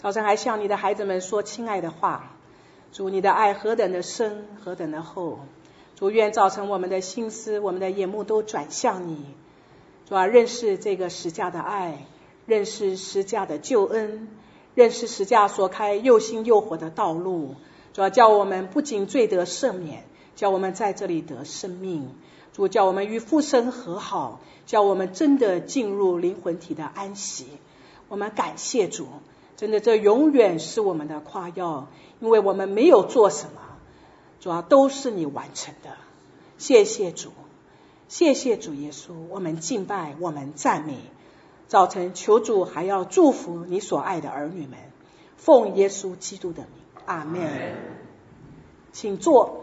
早晨还向你的孩子们说亲爱的话。主，你的爱何等的深，何等的厚。主，愿早晨我们的心思，我们的眼目都转向你。主啊，认识这个十架的爱，认识十架的救恩，认识十架所开又新又活的道路。主啊，叫我们不仅罪得赦免，叫我们在这里得生命。主，叫我们与父神和好，叫我们真的进入灵魂体的安息。我们感谢主，真的这永远是我们的夸耀，因为我们没有做什么，主啊，都是你完成的。谢谢主，谢谢主耶稣，我们敬拜，我们赞美。早晨求主还要祝福你所爱的儿女们，奉耶稣基督的名，阿们。请坐。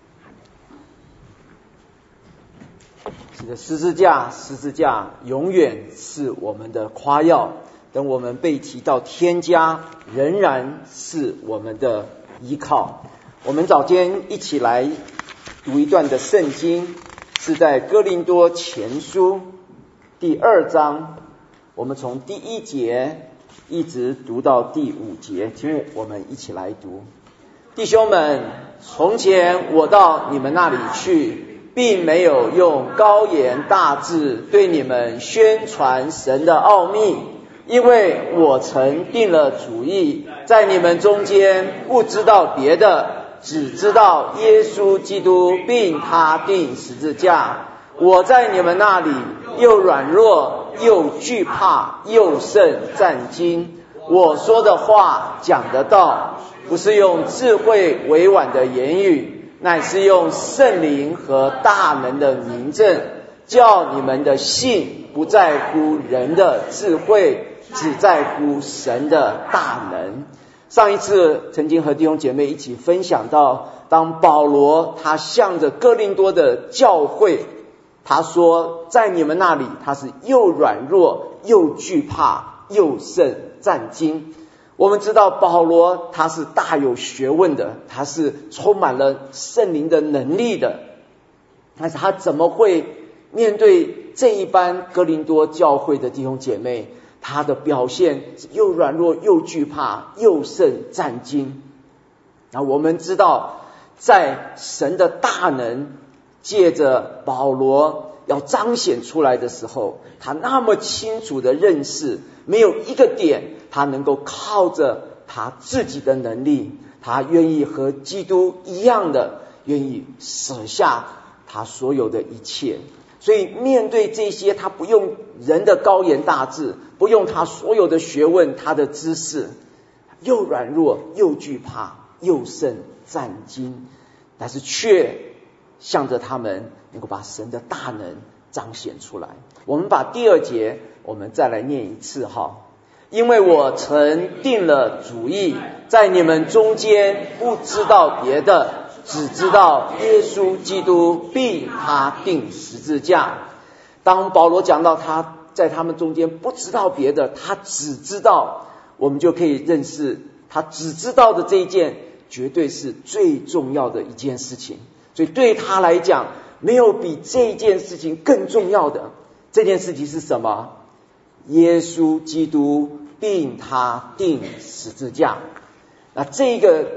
是的，十字架永远是我们的夸耀。等我们被提到天家，仍然是我们的依靠。我们早间一起来读一段的圣经，是在哥林多前书第2章，我们从第1节一直读到第5节，请我们一起来读。弟兄们，从前我到你们那里去，并没有用高言大志对你们宣传神的奥秘，因为我曾定了主意，在你们中间不知道别的，只知道耶稣基督并他钉十字架。我在你们那里又软弱又惧怕又甚战惊。我说的话讲的道，不是用智慧委婉的言语，乃是用圣灵和大能的明证，叫你们的信不在乎人的智慧，只在乎神的大能。上一次曾经和弟兄姐妹一起分享到，当保罗他向着哥林多的教会，他说在你们那里他是又软弱又惧怕又甚战惊。我们知道保罗他是大有学问的，他是充满了圣灵的能力的，但是他怎么会面对这一班哥林多教会的弟兄姐妹，他的表现是又软弱又惧怕又甚战惊。那我们知道在神的大能借着保罗要彰显出来的时候，他那么清楚的认识，没有一个点他能够靠着他自己的能力，他愿意和基督一样的愿意舍下他所有的一切。所以面对这些，他不用人的高言大志，不用他所有的学问，他的知识，又软弱又惧怕又甚战惊，但是却向着他们能够把神的大能彰显出来。我们把第2节我们再来念一次哈。因为我曾定了主意，在你们中间不知道别的，只知道耶稣基督并他钉十字架。当保罗讲到他在他们中间不知道别的，他只知道，我们就可以认识他只知道的这一件绝对是最重要的一件事情。所以对他来讲，没有比这件事情更重要的。这件事情是什么？耶稣基督并他钉十字架。那这个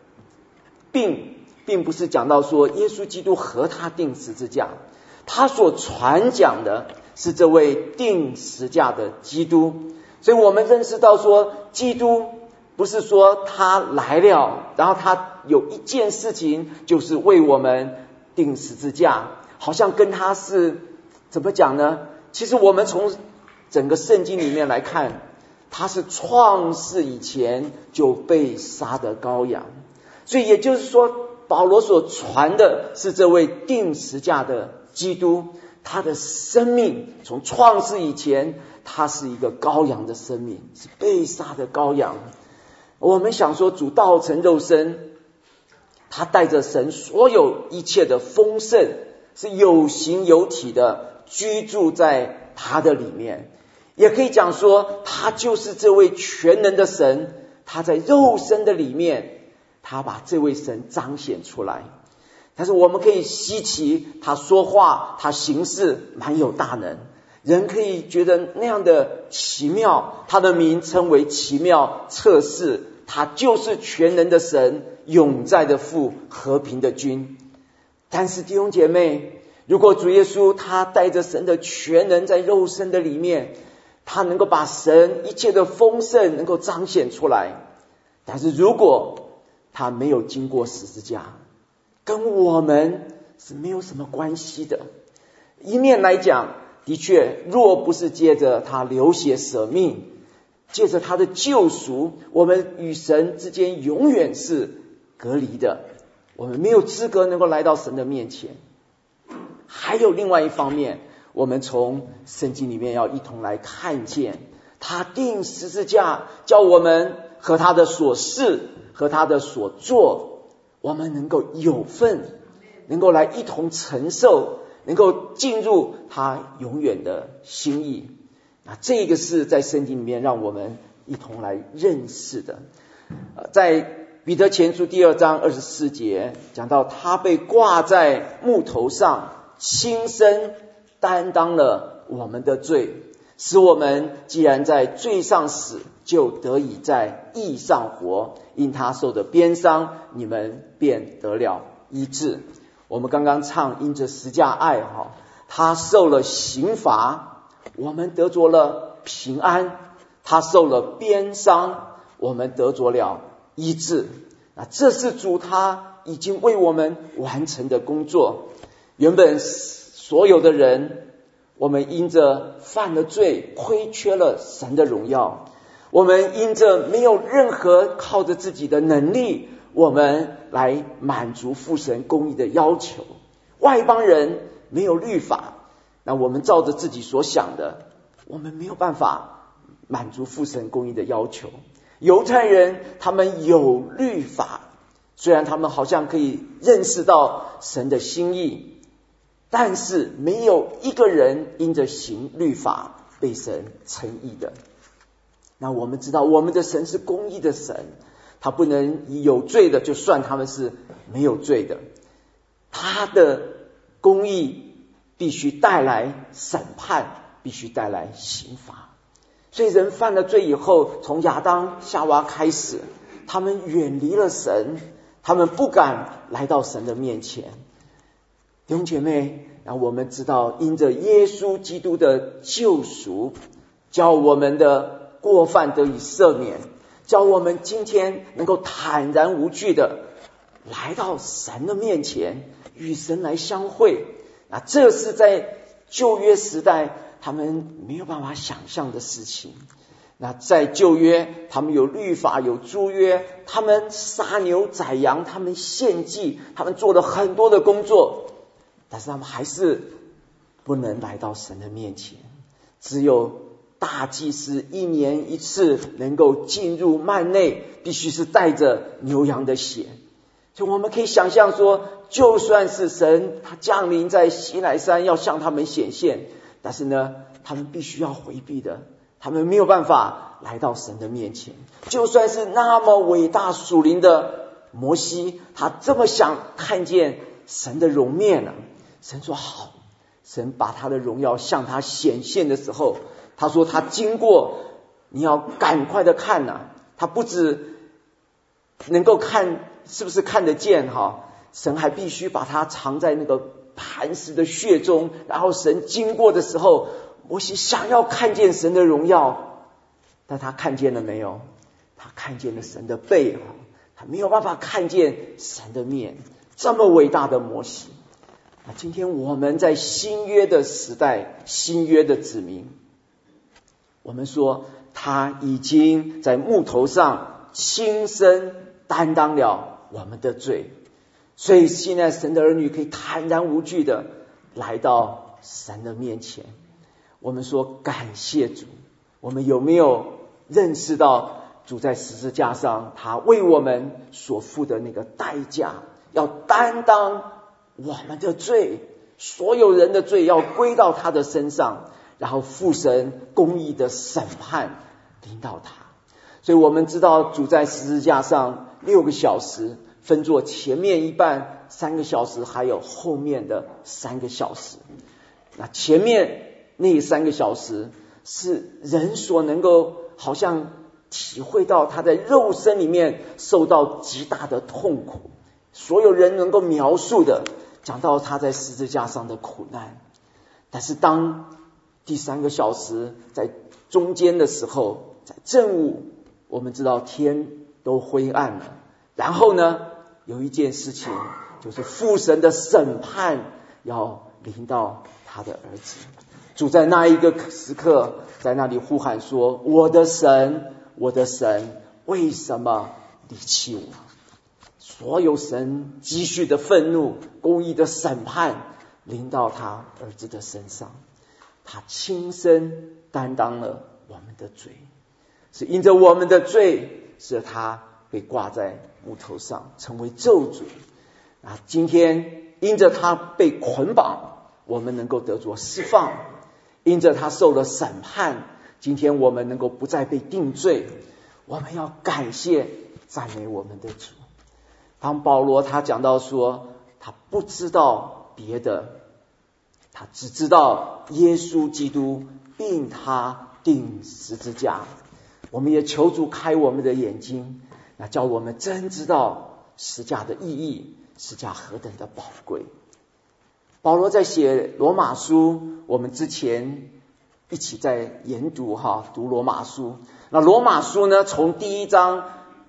并不是讲到说耶稣基督和他钉十字架，他所传讲的是这位钉十字架的基督。所以我们认识到说，基督不是说他来了，然后他有一件事情就是为我们钉十字架，好像跟他是怎么讲呢？其实我们从整个圣经里面来看，他是创世以前就被杀的羔羊。所以也就是说，保罗所传的是这位钉十字架的基督，他的生命从创世以前，他是一个羔羊的生命，是被杀的羔羊。我们想说主道成肉身，他带着神所有一切的丰盛，是有形有体的居住在他的里面。也可以讲说，他就是这位全能的神，他在肉身的里面，他把这位神彰显出来。但是我们可以稀奇，他说话他行事蛮有大能， 人可以觉得那样的奇妙，他的名称为奇妙测试，他就是全能的神，永在的父，和平的君。但是弟兄姐妹，如果主耶稣他带着神的全能在肉身的里面，他能够把神一切的丰盛能够彰显出来，但是如果他没有经过十字架，跟我们是没有什么关系的。一面来讲，的确若不是借着他流血舍命，借着他的救赎，我们与神之间永远是隔离的，我们没有资格能够来到神的面前。还有另外一方面，我们从圣经里面要一同来看见，他钉十字架，叫我们和他的所事和他的所做，我们能够有份，能够来一同承受，能够进入他永远的心意。那这个是在圣经里面让我们一同来认识的。在彼得前书2章24节讲到，他被挂在木头上，亲身担当了我们的罪，使我们既然在罪上死，就得以在义上活。因他受的鞭伤，你们便得了医治。我们刚刚唱因着十架爱，他受了刑罚，我们得着了平安；他受了鞭伤，我们得着了医治。那这是主他已经为我们完成的工作。原本所有的人，我们因着犯了罪，亏缺了神的荣耀，我们因着没有任何靠着自己的能力，我们来满足父神公义的要求。外邦人没有律法，那我们照着自己所想的，我们没有办法满足父神公义的要求。犹太人他们有律法，虽然他们好像可以认识到神的心意，但是没有一个人因着行律法被神称义的。那我们知道我们的神是公义的神，他不能以有罪的就算他们是没有罪的，他的公义必须带来审判，必须带来刑罚。所以人犯了罪以后，从亚当夏娃开始，他们远离了神，他们不敢来到神的面前。弟兄姐妹，让我们知道因着耶稣基督的救赎，叫我们的过犯得以赦免，叫我们今天能够坦然无惧的来到神的面前，与神来相会。那这是在旧约时代他们没有办法想象的事情。那在旧约，他们有律法，有诸约，他们杀牛宰羊，他们献祭，他们做了很多的工作，但是他们还是不能来到神的面前。只有大祭司1年1次能够进入幔内，必须是带着牛羊的血。所以我们可以想象说，就算是神他降临在西乃山要向他们显现，但是呢，他们必须要回避的，他们没有办法来到神的面前。就算是那么伟大属灵的摩西，他这么想看见神的容面呢，神说好。神把他的荣耀向他显现的时候，他说他经过，你要赶快的看啊，他不只能够看是不是看得见神还必须把它藏在那个磐石的穴中，然后神经过的时候，摩西想要看见神的荣耀，但他看见了没有？他看见了神的背，他没有办法看见神的面。这么伟大的摩西，那今天我们在新约的时代，新约的子民，我们说他已经在木头上亲身担当了我们的罪，所以现在神的儿女可以坦然无惧的来到神的面前。我们说感谢主，我们有没有认识到主在十字架上他为我们所付的那个代价，要担当我们的罪，所有人的罪要归到他的身上，然后父神公义的审判临到他。所以我们知道主在十字架上6个小时，分作前面一半3个小时，还有后面的3个小时。那前面那3个小时是人所能够好像体会到他在肉身里面受到极大的痛苦，所有人能够描述的，讲到他在十字架上的苦难。但是当第3个小时在中间的时候，在正午，我们知道天都灰暗了，然后呢，有一件事情，就是父神的审判要临到他的儿子。主在那一个时刻在那里呼喊说，我的神，我的神，为什么离弃我？所有神积蓄的愤怒，公义的审判临到他儿子的身上，他亲身担当了我们的罪，是因着我们的罪，使他被挂在木头上，成为咒诅。今天因着他被捆绑，我们能够得着释放；因着他受了审判，今天我们能够不再被定罪。我们要感谢赞美我们的主。当保罗他讲到说，他不知道别的，他只知道耶稣基督并他钉十字架。我们也求主开我们的眼睛，叫我们真知道十字架的意义，十字架何等的宝贵。保罗在写罗马书，我们之前一起在研读读罗马书。那罗马书呢，从第1章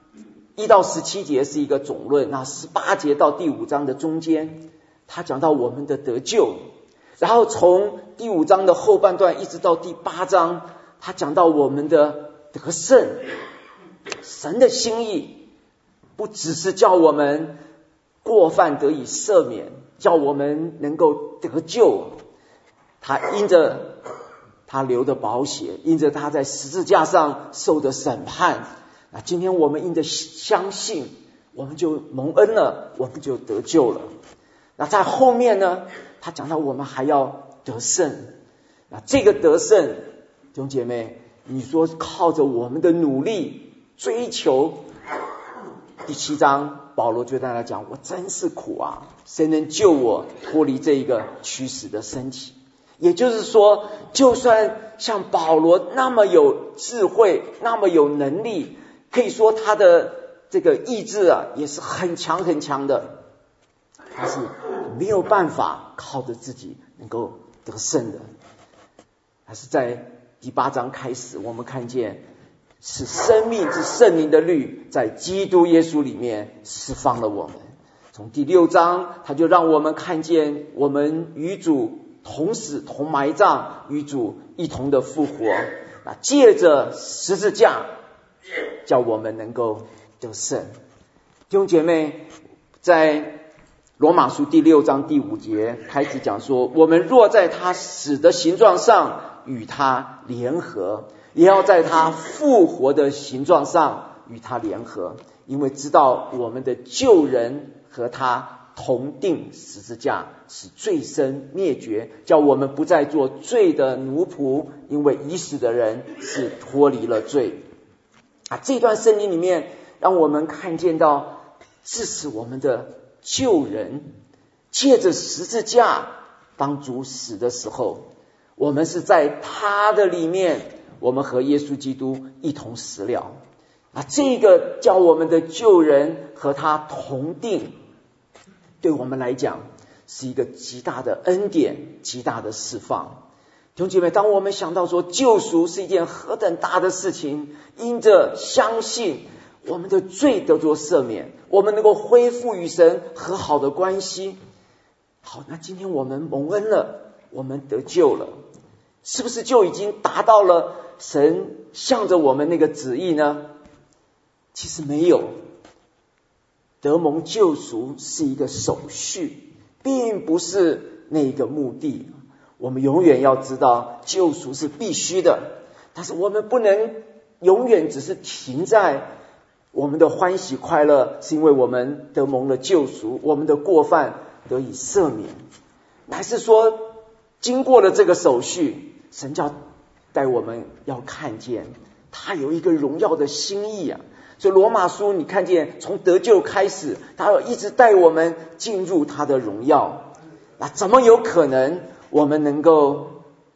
1到17节是一个总论，那18节到第5章的中间，他讲到我们的得救。然后从第5章的后半段一直到第8章，他讲到我们的得胜。神的心意不只是叫我们过犯得以赦免，叫我们能够得救。他因着他流的宝血，因着他在十字架上受的审判，今天我们因着相信，我们就蒙恩了，我们就得救了。那在后面呢，他讲到我们还要得胜。那这个得胜，弟兄姐妹，你说靠着我们的努力追求，第7章保罗就在那讲，我真是苦啊，谁能救我脱离这一个驱使的身体？也就是说，就算像保罗那么有智慧，那么有能力，可以说他的这个意志也是很强很强的，他是没有办法靠着自己能够得胜的。还是在第8章开始，我们看见是生命之圣灵的律在基督耶稣里面释放了我们。从第6章，他就让我们看见我们与主同死同埋葬，与主一同的复活。借着十字架，叫我们能够得胜。弟兄姐妹，在罗马书第6章第5节开始讲说，我们若在他死的形状上与他联合，也要在他复活的形状上与他联合，因为知道我们的旧人和他同定十字架，使罪身灭绝，叫我们不再做罪的奴仆，因为已死的人是脱离了罪。这段圣经里面让我们看见到，致使我们的旧人借着十字架，当主死的时候，我们是在他的里面，我们和耶稣基督一同死了。这个叫我们的旧人和他同定，对我们来讲是一个极大的恩典，极大的释放。弟兄姐妹，当我们想到说救赎是一件何等大的事情，因着相信，我们的罪得着赦免，我们能够恢复与神和好的关系。好，那今天我们蒙恩了，我们得救了，是不是就已经达到了神向着我们那个旨意呢？其实没有，得蒙救赎是一个手续，并不是那个目的。我们永远要知道救赎是必须的，但是我们不能永远只是停在我们的欢喜快乐是因为我们得蒙了救赎，我们的过犯得以赦免，乃是说经过了这个手续，神叫带我们要看见他有一个荣耀的心意。所以罗马书你看见从得救开始，他要一直带我们进入他的荣耀。那怎么有可能我们能够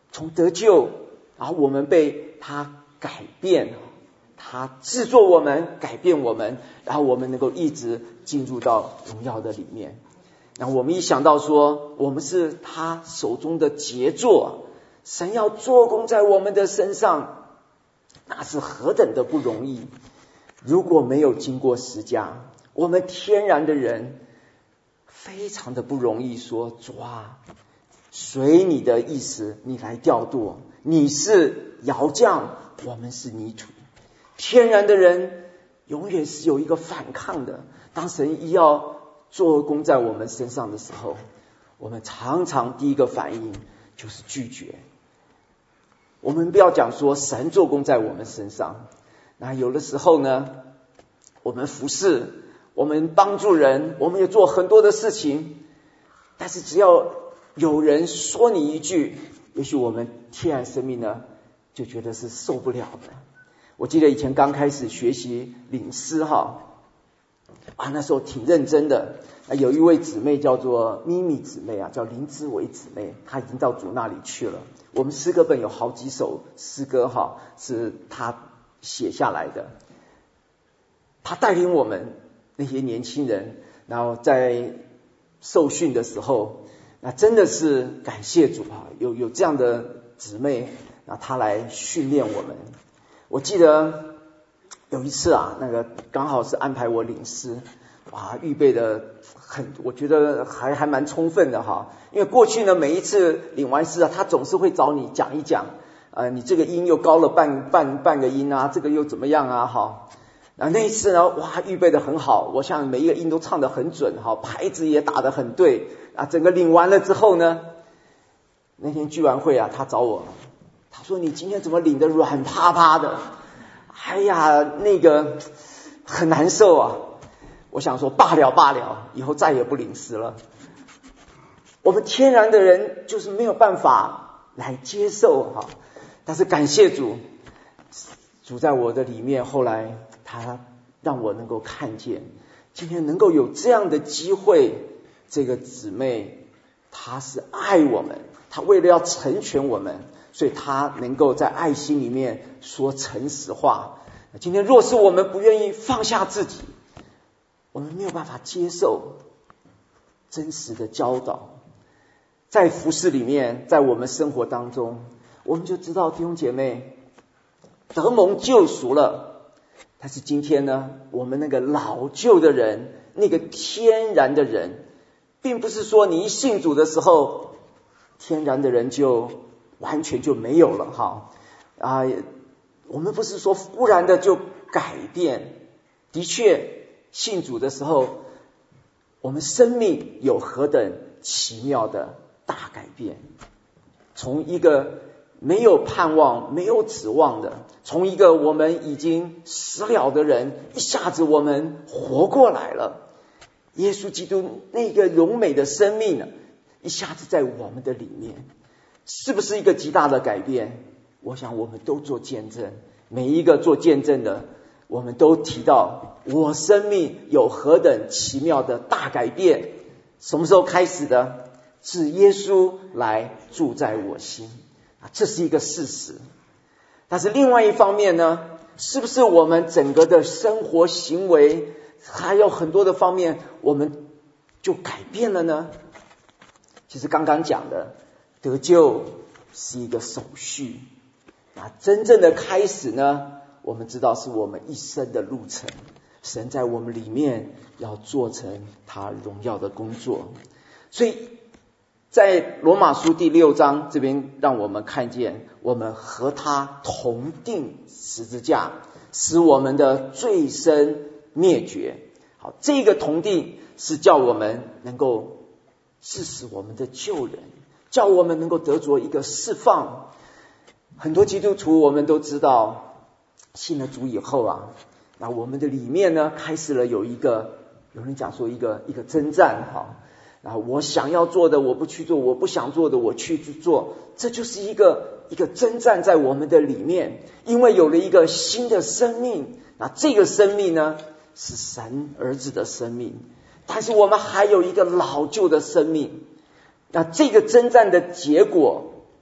从得救，然后我们被他改变，他制作我们，改变我们，然后我们能够一直进入到荣耀的里面。然后我们一想到说我们是他手中的杰作，神要做工在我们的身上，那是何等的不容易。如果没有经过十架，我们天然的人非常的不容易说，主啊，随你的意思你来调度，你是窑匠，我们是泥土。天然的人永远是有一个反抗的，当神一要做工在我们身上的时候，我们常常第一个反应就是拒绝。我们不要讲说神做工在我们身上，那有的时候呢，我们服侍，我们帮助人，我们也做很多的事情，但是只要有人说你一句，也许我们天然生命呢就觉得是受不了的。我记得以前刚开始学习领诗那时候挺认真的。有一位姊妹叫做咪咪姊妹叫林之伟姊妹，她已经到主那里去了。我们诗歌本有好几首诗歌是她写下来的。她带领我们那些年轻人，然后在受训的时候，那真的是感谢主有这样的姊妹，她来训练我们。我记得有一次那个刚好是安排我领诗，预备的我觉得还蛮充分的因为过去呢每一次领完诗他总是会找你讲一讲，你这个音又高了半个音这个又怎么样那一次呢预备的很好，我想每一个音都唱得很准拍子也打得很对整个领完了之后呢，那天聚完会他找我，他说你今天怎么领得软趴趴的，哎呀那个很难受我想说罢了，以后再也不领诗了。我们天然的人就是没有办法来接受但是感谢主，主在我的里面，后来他让我能够看见，今天能够有这样的机会，这个姊妹她是爱我们，她为了要成全我们，所以她能够在爱心里面说诚实话。今天若是我们不愿意放下自己，我们没有办法接受真实的教导。在服事里面，在我们生活当中，我们就知道弟兄姐妹得蒙救赎了，但是今天呢，我们那个老旧的人，那个天然的人，并不是说你一信主的时候天然的人就完全就没有了我们不是说忽然的就改变。的确信主的时候，我们生命有何等奇妙的大改变，从一个没有盼望没有指望的，从一个我们已经死了的人，一下子我们活过来了。耶稣基督那个荣美的生命一下子在我们的里面，是不是一个极大的改变？我想我们都做见证，每一个做见证的，我们都提到我生命有何等奇妙的大改变。什么时候开始的？是耶稣来住在我心这是一个事实。但是另外一方面呢，是不是我们整个的生活行为还有很多的方面我们就改变了呢？其实刚刚讲的得救是一个手续真正的开始呢，我们知道是我们一生的路程，神在我们里面要做成他荣耀的工作。所以在罗马书第6章这边让我们看见，我们和他同定十字架，使我们的罪身灭绝。这个同定是叫我们能够致死我们的旧人，叫我们能够得着一个释放。很多基督徒我们都知道，信了主以后那我们的里面呢开始了有人讲说一个征战我想要做的我不去做，我不想做的我去做，这就是一个征战在我们的里面。因为有了一个新的生命，这个生命呢是神儿子的生命，但是我们还有一个老旧的生命。这个征战的结果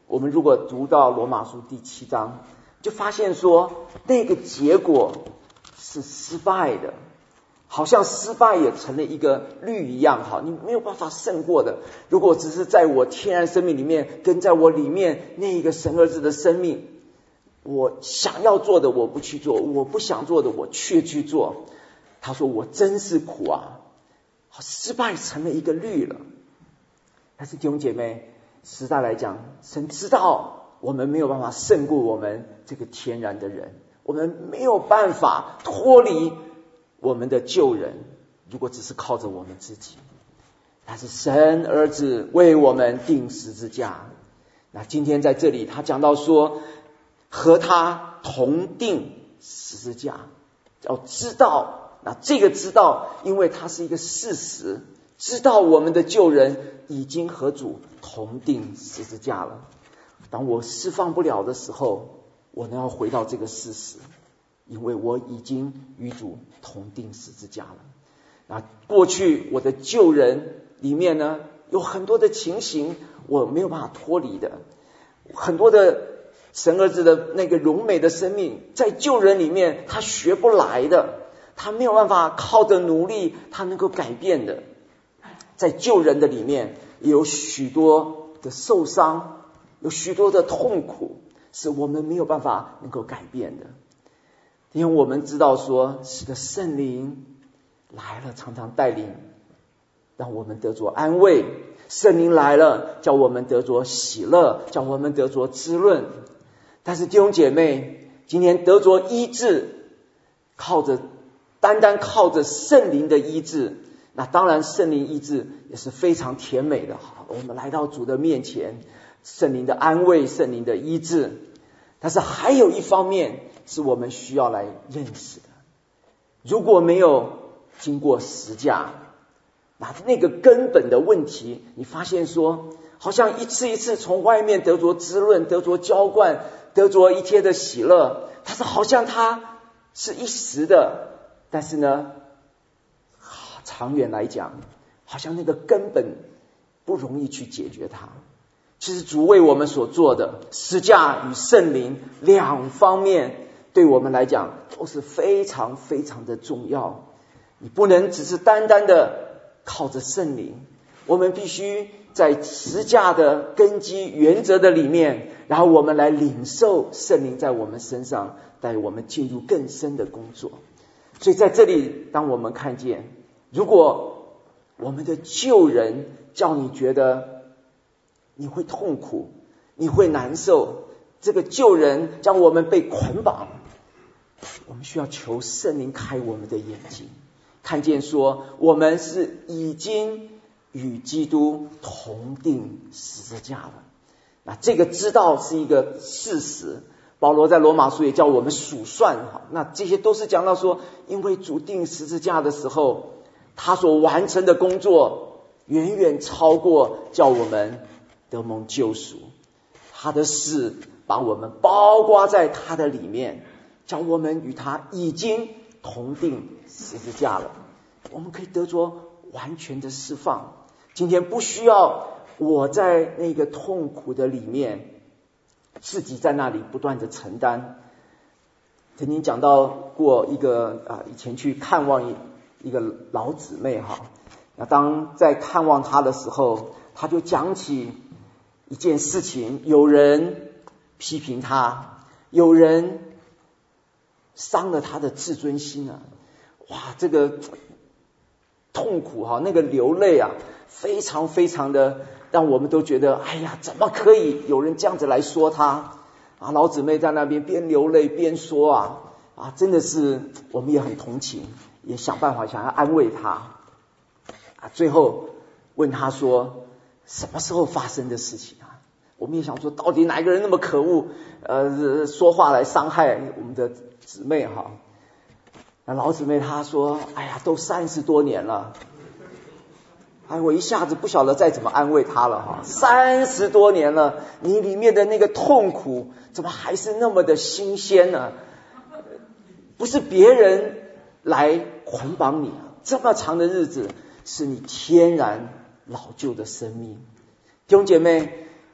我们如果读到罗马书第7章，就发现说那个结果是失败的，好像失败也成了一个律一样，好，你没有办法胜过的。如果只是在我天然生命里面，跟在我里面那一个神儿子的生命，我想要做的我不去做，我不想做的我却去做，他说我真是苦啊，失败成了一个律了。但是弟兄姐妹，实在来讲，神知道我们没有办法胜过我们这个天然的人，我们没有办法脱离我们的旧人，如果只是靠着我们自己。但是神儿子为我们钉十字架。那今天在这里他讲到说，和他同钉十字架，要知道，那这个知道，因为它是一个事实，知道我们的旧人已经和主同钉十字架了。当我释放不了的时候，我呢要回到这个事实，因为我已经与主同钉十字架了。那过去我的旧人里面呢，有很多的情形我没有办法脱离的，很多的神儿子的那个荣美的生命，在旧人里面他学不来的，他没有办法靠着努力他能够改变的。在旧人的里面有许多的受伤，有许多的痛苦，是我们没有办法能够改变的。因为我们知道说，是的，圣灵来了，常常带领让我们得着安慰，圣灵来了叫我们得着喜乐，叫我们得着滋润。但是弟兄姐妹，今天得着医治，单单靠着圣灵的医治，那当然圣灵医治也是非常甜美的。好，我们来到主的面前，圣灵的安慰，圣灵的医治。但是还有一方面是我们需要来认识的，如果没有经过十架，那个根本的问题，你发现说好像一次一次从外面得着滋润，得着浇灌，得着一切的喜乐，但是好像它是一时的，但是呢长远来讲，好像那个根本不容易去解决它。其实主为我们所做的十架与圣灵两方面，对我们来讲都是非常非常的重要。你不能只是单单的靠着圣灵，我们必须在十架的根基原则的里面，然后我们来领受圣灵在我们身上带我们进入更深的工作。所以在这里，当我们看见，如果我们的旧人叫你觉得你会痛苦，你会难受，这个旧人将我们被捆绑，我们需要求圣灵开我们的眼睛，看见说我们是已经与基督同钉十字架了。那这个知道是一个事实，保罗在罗马书也叫我们数算。那这些都是讲到说，因为主钉十字架的时候，他所完成的工作远远超过叫我们得蒙救赎，他的死把我们包括在他的里面，叫我们与他已经同钉十字架了，我们可以得着完全的释放。今天不需要我在那个痛苦的里面自己在那里不断的承担。曾经讲到过一个以前去看望一个老姊妹哈，那当在看望她的时候，她就讲起一件事情，有人批评她，有人伤了她的自尊心啊，哇，这个痛苦哈，那个流泪啊，非常非常的让我们都觉得，哎呀，怎么可以有人这样子来说她啊？老姊妹在那边边流泪边说真的是我们也很同情，也想办法想要安慰她最后问她说什么时候发生的事情啊？我们也想说，到底哪一个人那么可恶，说话来伤害我们的姊妹哈？那老姊妹她说，哎呀，都30多年了。我一下子不晓得再怎么安慰她了哈。30多年了，你里面的那个痛苦怎么还是那么的新鲜呢？不是别人来捆绑你这么长的日子是你天然老旧的生命。弟兄姐妹，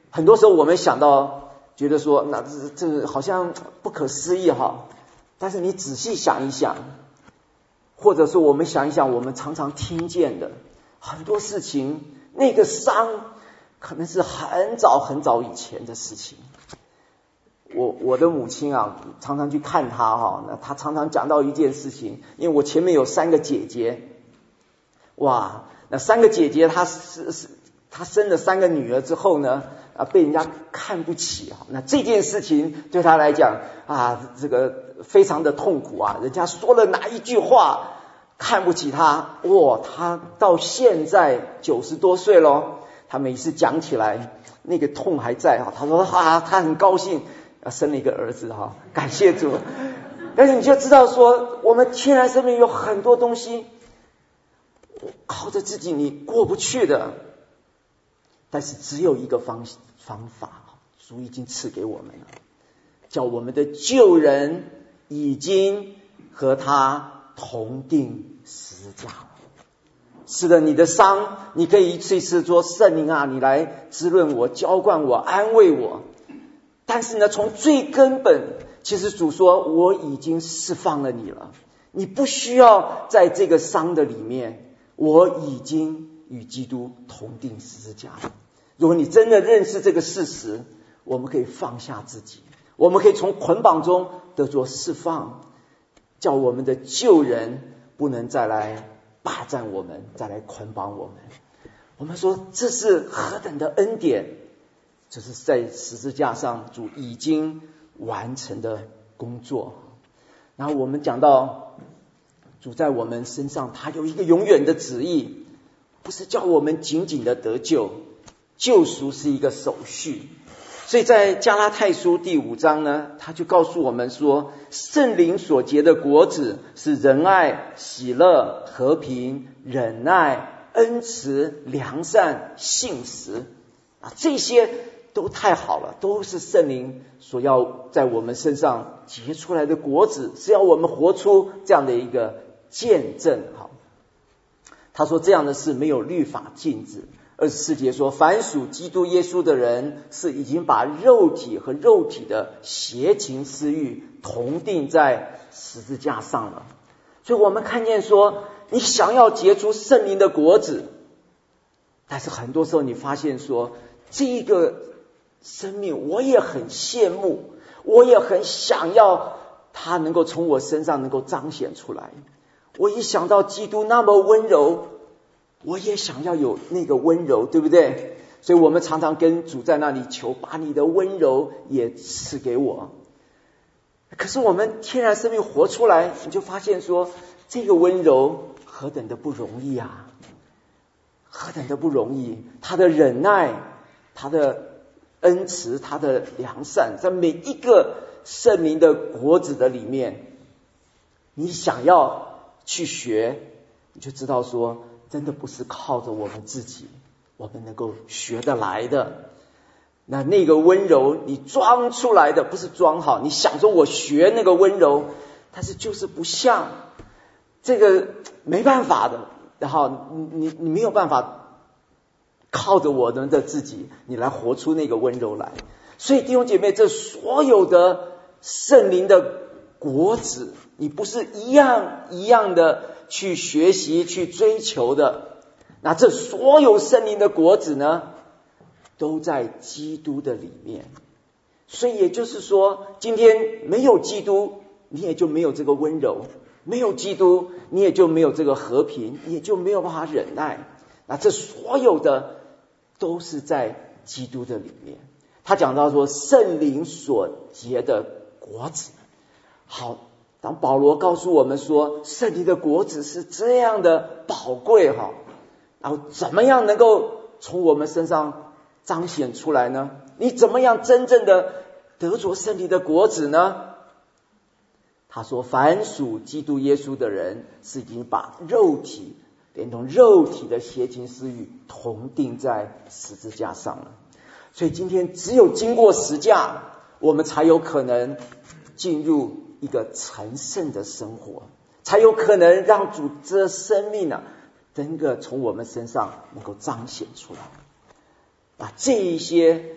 很多时候我们想到觉得说那这好像不可思议哈，但是你仔细想一想，或者说我们想一想我们常常听见的很多事情，那个伤可能是很早很早以前的事情。我的母亲啊，常常去看她哈，那她常常讲到一件事情，因为我前面有3个姐姐，哇，那3个姐姐她生了3个女儿之后呢，被人家看不起啊，那这件事情对她来讲啊，这个非常的痛苦啊，人家说了哪一句话看不起她，哇，她到现在90多岁咯，她每次讲起来那个痛还在哈，她说她很高兴生了一个儿子哈，感谢主。但是你就知道说，我们天然生命有很多东西靠着自己你过不去的，但是只有一个方法，主已经赐给我们了，叫我们的救人已经和他同定十字架。是的，你的伤你可以一次一次说，圣灵啊，你来滋润我，浇灌我，安慰我。但是呢，从最根本，其实主说我已经释放了你了，你不需要在这个伤的里面，我已经与基督同定十字架了。如果你真的认识这个事实，我们可以放下自己，我们可以从捆绑中得着释放，叫我们的旧人不能再来霸占我们，再来捆绑我们。我们说这是何等的恩典，这是在十字架上主已经完成的工作。然后我们讲到主在我们身上他有一个永远的旨意，不是叫我们仅仅的得救，救赎是一个手续。所以在加拉太书第5章呢，他就告诉我们说，圣灵所结的果子是仁爱、喜乐、和平、忍耐、恩慈、良善、信实啊，这些都太好了，都是圣灵所要在我们身上结出来的果子，是要我们活出这样的一个见证。好，他说这样的事没有律法禁止。24节说，凡属基督耶稣的人，是已经把肉体和肉体的邪情私欲同定在十字架上了。所以我们看见说，你想要结出圣灵的果子，但是很多时候你发现说，这个生命我也很羡慕，我也很想要它能够从我身上能够彰显出来。我一想到基督那么温柔，我也想要有那个温柔，对不对？所以我们常常跟主在那里求，把你的温柔也赐给我。可是我们天然生命活出来，你就发现说，这个温柔何等的不容易啊，何等的不容易。他的忍耐，他的恩慈，他的良善，在每一个圣灵的果子的里面，你想要去学，你就知道说，真的不是靠着我们自己我们能够学得来的。那个温柔你装出来的，不是装好，你想说我学那个温柔，但是就是不像，这个没办法的。然后你没有办法靠着我们的自己你来活出那个温柔来。所以弟兄姐妹，这所有的圣灵的果子，你不是一样一样的去学习去追求的，那这所有圣灵的果子呢，都在基督的里面。所以也就是说，今天没有基督，你也就没有这个温柔，没有基督，你也就没有这个和平，也就没有办法忍耐。那这所有的都是在基督的里面。他讲到说，圣灵所结的果子。好，当保罗告诉我们说，圣灵的果子是这样的宝贵哈，然后怎么样能够从我们身上彰显出来呢？你怎么样真正的得着圣灵的果子呢？他说，凡属基督耶稣的人，是已经把肉体连同肉体的邪情私欲同定在十字架上了。所以今天只有经过十架，我们才有可能进入一个成圣的生活，才有可能让主这生命真的从我们身上能够彰显出来。这一些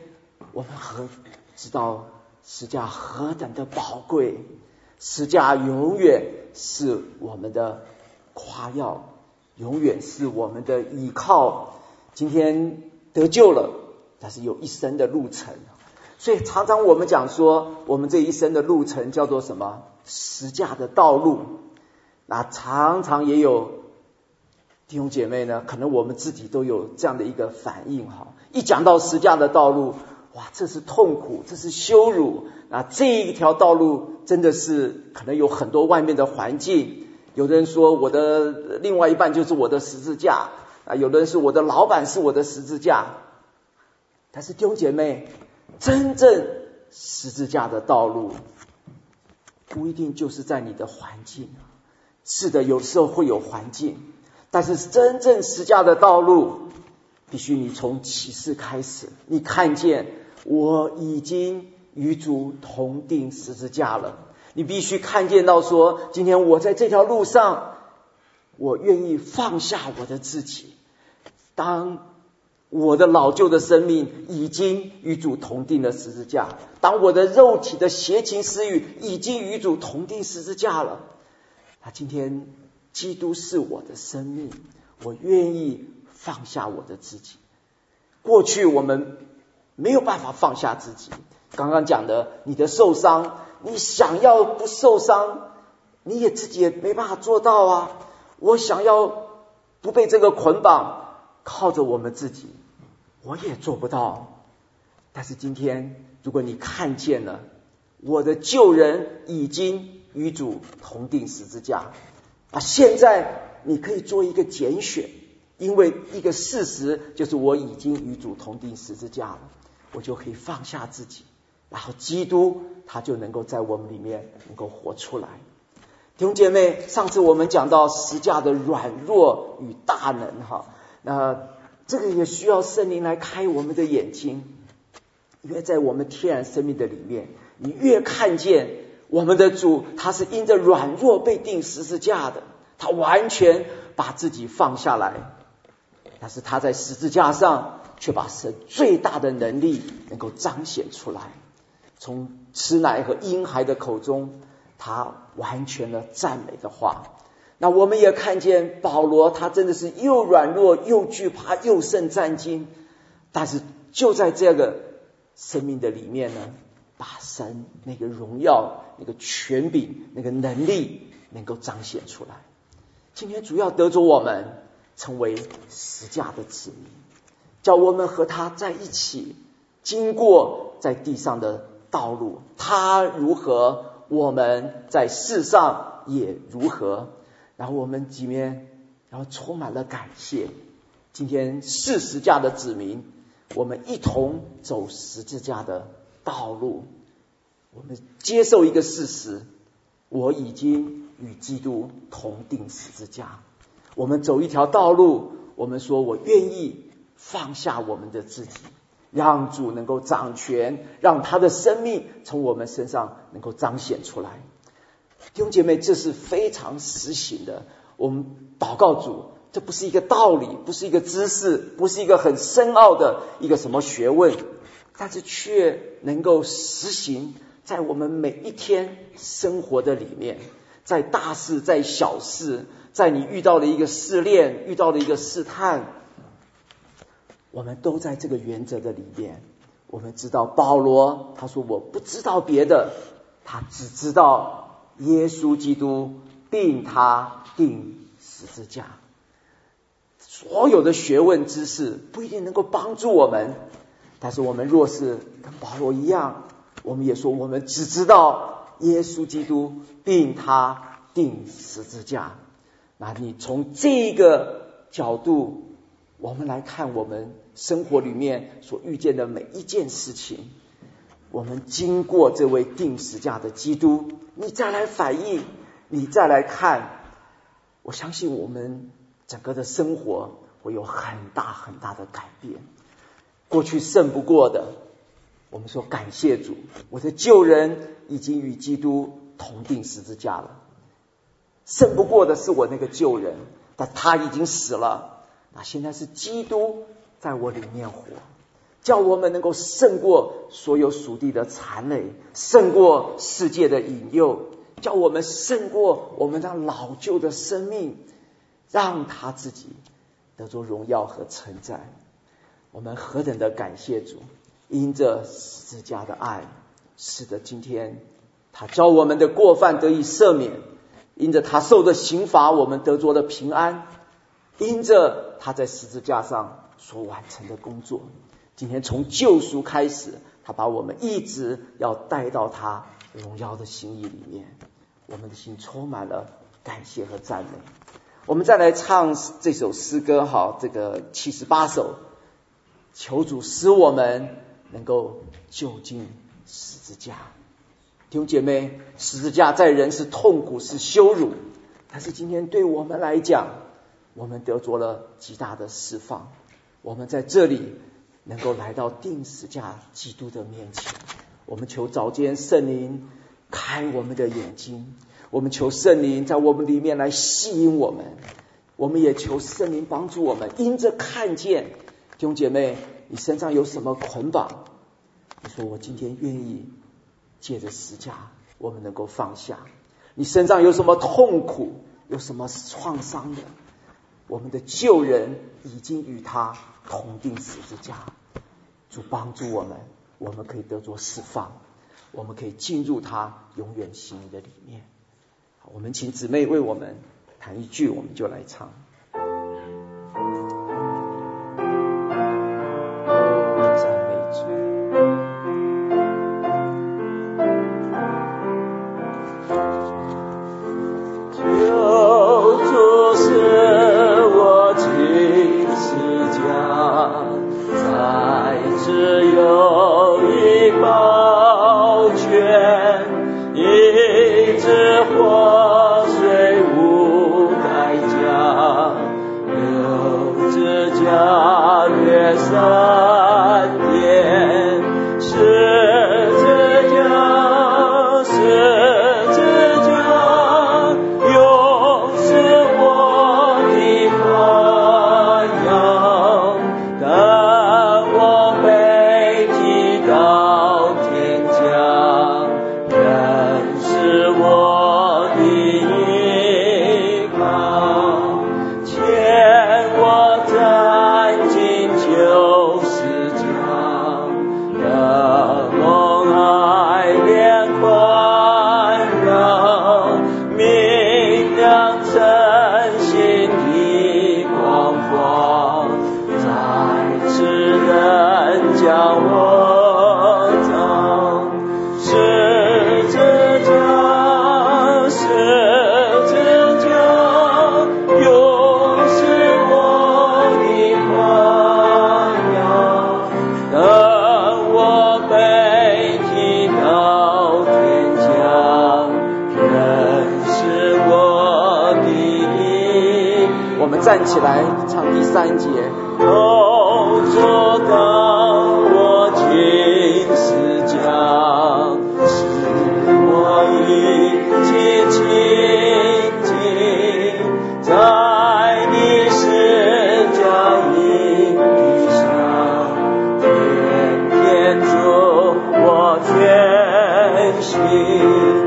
我们知道十字架何等的宝贵，十字架永远是我们的夸耀，永远是我们的依靠。今天得救了，但是有一生的路程，所以常常我们讲说，我们这一生的路程叫做什么？十字架的道路。那常常也有弟兄姐妹呢，可能我们自己都有这样的一个反应哈。一讲到十字架的道路，哇，这是痛苦，这是羞辱。那这一条道路真的是可能有很多外面的环境。有的人说我的另外一半就是我的十字架，有的人是我的老板是我的十字架。但是弟兄姐妹，真正十字架的道路不一定就是在你的环境。是的，有时候会有环境，但是真正十字架的道路必须你从启示开始，你看见我已经与主同定十字架了。你必须看见到说，今天我在这条路上，我愿意放下我的自己。当我的老旧的生命已经与主同定了十字架，当我的肉体的邪情私欲已经与主同定十字架了，今天基督是我的生命，我愿意放下我的自己。过去我们没有办法放下自己，刚刚讲的你的受伤，你想要不受伤，你也自己也没办法做到啊。我想要不被这个捆绑，靠着我们自己我也做不到。但是今天如果你看见了我的旧人已经与主同定十字架，现在你可以做一个拣选，因为一个事实就是我已经与主同定十字架了，我就可以放下自己，然后基督他就能够在我们里面能够活出来。弟兄姐妹，上次我们讲到十字架的软弱与大能那这个也需要圣灵来开我们的眼睛，因为在我们天然生命的里面，你越看见我们的主他是因着软弱被钉十字架的，他完全把自己放下来，但是他在十字架上却把神最大的能力能够彰显出来。从吃奶和婴孩的口中，他完全了赞美的话。那我们也看见保罗，他真的是又软弱又惧怕又胜战兢，但是就在这个生命的里面呢，把神那个荣耀那个权柄那个能力能够彰显出来。今天主要得着我们成为十架的子民，叫我们和他在一起经过在地上的道路，他如何我们在世上也如何。然后我们里面然后充满了感谢，今天是十架的子民，我们一同走十字架的道路。我们接受一个事实，我已经与基督同定十字架。我们走一条道路，我们说我愿意放下我们的自己，让主能够掌权，让他的生命从我们身上能够彰显出来。弟兄姐妹，这是非常实行的。我们祷告主，这不是一个道理，不是一个知识，不是一个很深奥的一个什么学问，但是却能够实行在我们每一天生活的里面，在大事在小事，在你遇到的一个试炼，遇到的一个试探，我们都在这个原则的里面。我们知道保罗他说我不知道别的，他只知道耶稣基督并他钉十字架。所有的学问知识不一定能够帮助我们，但是我们若是跟保罗一样，我们也说我们只知道耶稣基督并他钉十字架。那你从这个角度我们来看我们生活里面所遇见的每一件事情，我们经过这位钉十字架的基督，你再来反应，你再来看，我相信我们整个的生活会有很大很大的改变。过去胜不过的，我们说感谢主，我的旧人已经与基督同钉十字架了。胜不过的是我那个旧人，但他已经死了，那现在是基督在我里面活。 叫我们能够胜过所有属地的残累，胜过世界的引诱，叫我们胜过我们那老旧的生命，让他自己得着荣耀和称赞。我们何等的感谢主，因着十字架的爱，使得今天他叫我们的过犯得以赦免，因着他受的刑罚，我们得着了平安，因着他在十字架上所完成的工作。今天从救赎开始，他把我们一直要带到他荣耀的心意里面，我们的心充满了感谢和赞美。我们再来唱这首诗歌，好，这个78首，求主使我们能够就近十字架。弟兄姐妹，十字架在人是痛苦是羞辱，但是今天对我们来讲，我们得着了极大的释放。我们在这里能够来到钉十架基督的面前，我们求早间圣灵开我们的眼睛，我们求圣灵在我们里面来吸引我们，我们也求圣灵帮助我们因着看见。弟兄姐妹，你身上有什么捆绑，你说我今天愿意借着十架我们能够放下。你身上有什么痛苦，有什么创伤的，我们的旧人已经与他同钉十字架。主帮助我们，我们可以得着释放，我们可以进入他永远心意的里面。好，我们请姊妹为我们弹一句，我们就来唱。站起来唱第3节。都做到我进十架，使我一起亲近在你十架荫地上，天天做我全心。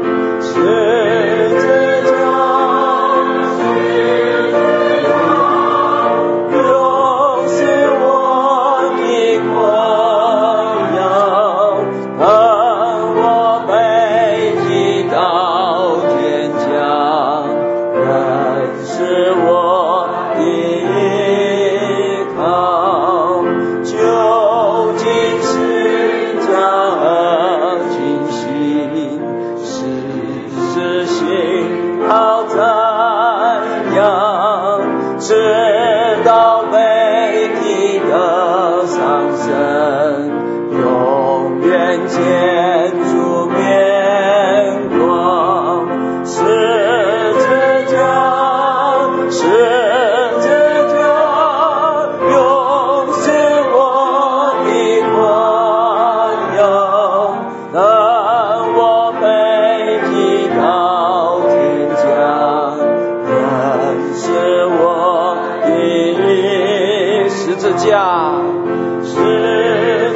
十字架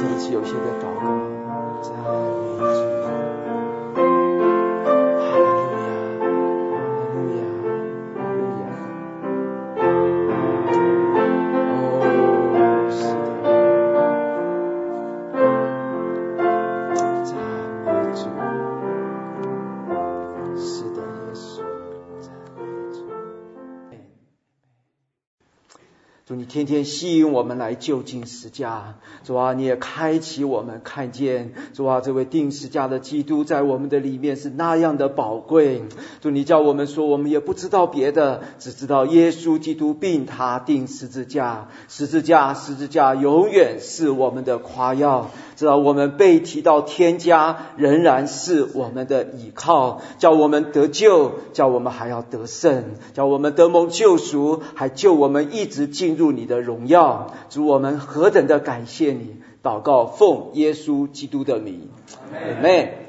一起有些的祷告，赞美主。主，你天天吸引我们来就近十架，主啊，你也开启我们看见，主啊，这位定十架的基督在我们的里面是那样的宝贵。主，你叫我们说，我们也不知道别的，只知道耶稣基督并他定十字架，十字架永远是我们的夸耀。知道我们被提到天家，仍然是我们的倚靠，叫我们得救，叫我们还要得胜，叫我们得蒙救赎，还救我们一直进入你的荣耀。主，我们何等的感谢你！祷告奉耶稣基督的名，阿们。